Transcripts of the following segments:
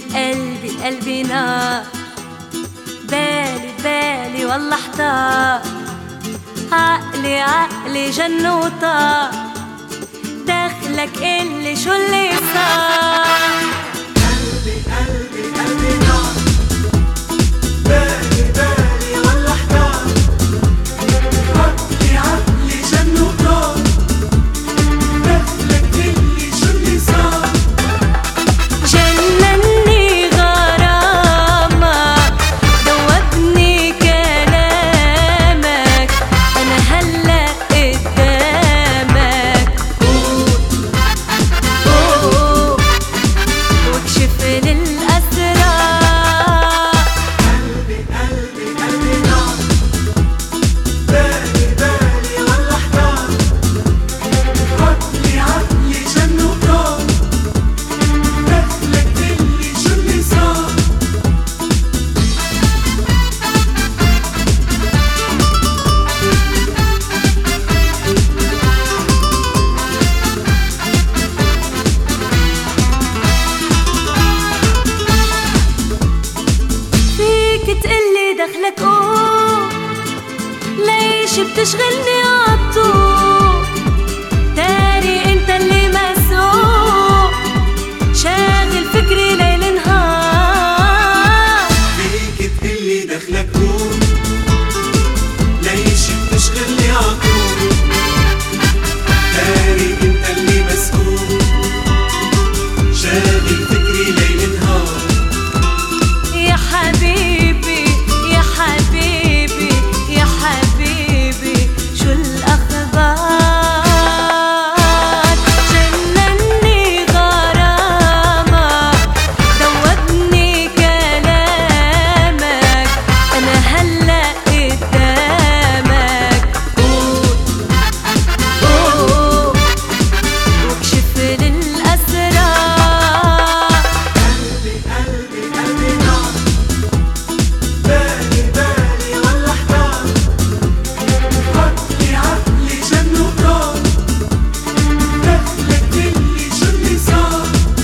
قلبي قلبي نار، بالي بالي والله احتار، عقلي عقلي جن وطار، دخلك اللي شو اللي صار. قلبي قلبي قلبي نار، بالي بالي والله احتار، عقلي عقلي جن وطار، دخلك اللي شو اللي صار. جنني غرامك، دوبني كلامك، أنا هلأ قدامك، واكشف لي الأسرار. قلبي قلبي قلبي نار، بالي بالي والله احتار، عقلي عقلي جن وطار، دخلك اللي شو اللي صار. فيك تقلي دخلك قوم، ليش بتشغلني عالطول؟ داري انت اللي مسؤول، شاغل فكري ليل نهار. فيك تقلي دخلك قول، ليش بتشغلني عطول؟ داري انت اللي مسؤول، شاغل فكري ليل نهار. يا حبيبي يا حبيبي يا حبيبي، شو الأخبار؟ جنني غرامك، دوبني كلامك، أنا هلأ قدامك، واكشف لي الأسرار. قلبي قلبي قلبي نار، بالي بالي والله احتار، عقلي عقلي جن وطار، دخلك اللي شو اللي صار.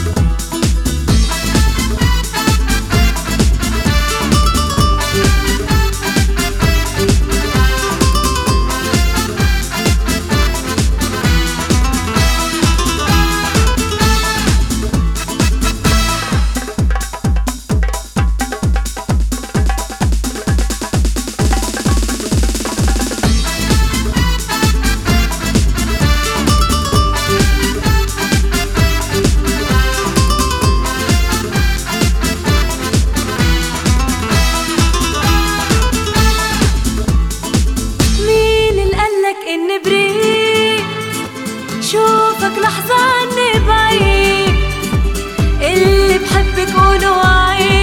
مين اللي قالك إني بريء؟ شوفك لحظة عني بعيد، اللي بحبك قولوا عيد.